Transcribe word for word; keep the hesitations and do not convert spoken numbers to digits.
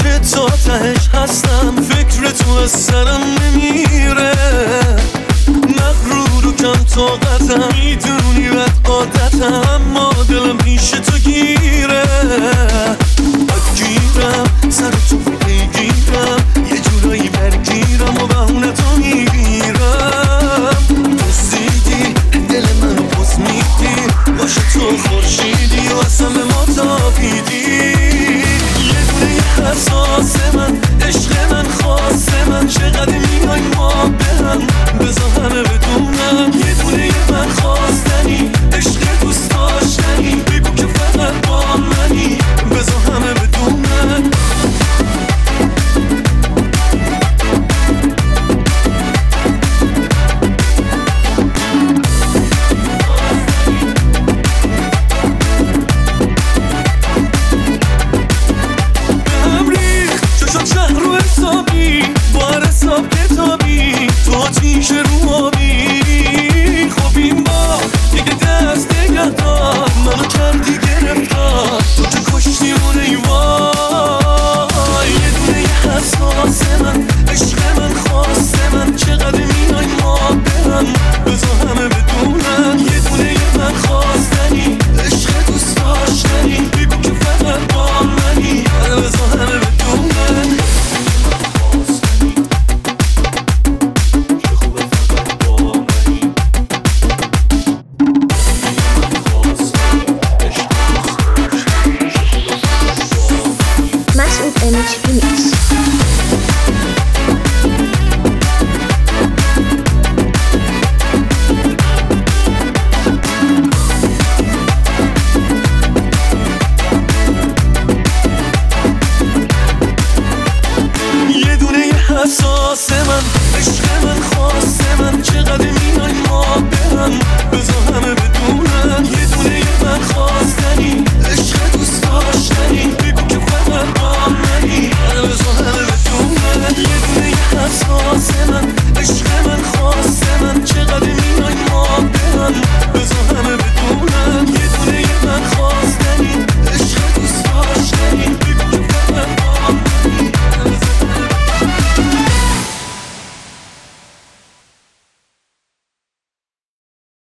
عاشق تا تهش هستم، فکر تو از سرم نمیره. مغرور و کم طاقتم، میدونی بد عادتم، اما دلم پیش تو گیره. بگیرم سر تو بگیرم، یه جورایی برگیرم و بهونه تو میگیرم. دزدیدی دل منو پس میدی، باشه تو خورشیدی و اصلا به ما تابیدی. یه دونه یه حساس من، عشق من، خاص من، چقدر میای ما به هم، بذار همه بدونم. یه دونه یه من خواستنی، عشق دوست داشتنی، بگو که فقط با منی، بذار همه بدونم. آتیش رو آبی، خب این با دیگه دست نگه دار، منو کردی گرفتار، تو که کشتی اون ایوان. یه دونه یه حساس من، عشق من، خواست من، چقدر میای ما برم، بذار همه بدونن. یه دونه یه من خواستنی، عشق دوست داشتنی، بگو که فقط با منی، بذار همه بدونن. حساس من، عشق من، خواست من، چقدر